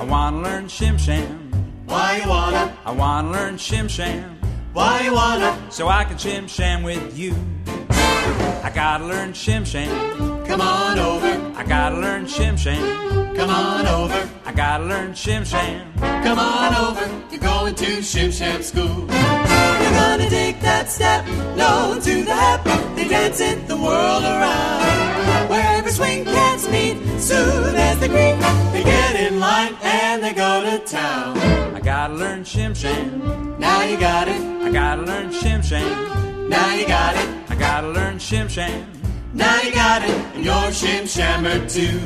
I wanna learn shim sham. Why you wanna? I wanna learn shim sham. Why you wanna? So I can shim sham with you. I gotta learn shim sham. Come on over. I gotta learn shim sham. Come on over. I gotta learn shim sham. Come on over. You're going to Shim Sham School. You're gonna take that step, low to the hip. They dance it the world around. Wherever swing cats meet, soon as they greet, they get in line and they go to town. I gotta learn shim sham. Now you got it. I gotta learn shim sham. Now you got it. I gotta learn shim sham. Now you got it. And you're Shim Shammer too.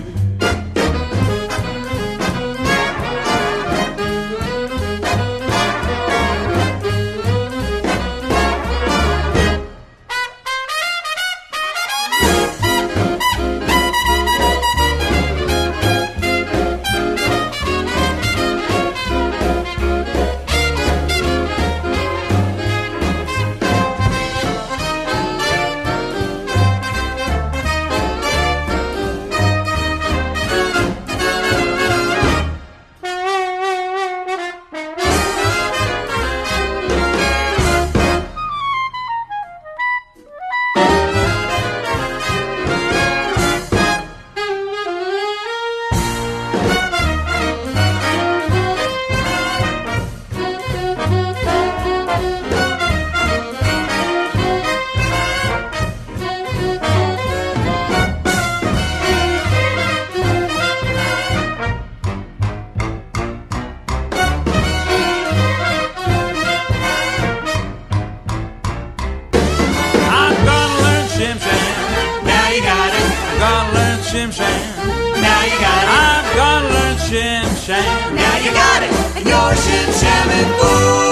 Shim sham. Now you got it. I'm gonna learn shim sham. Now you got it. And you're Shim Shamming. Ooh.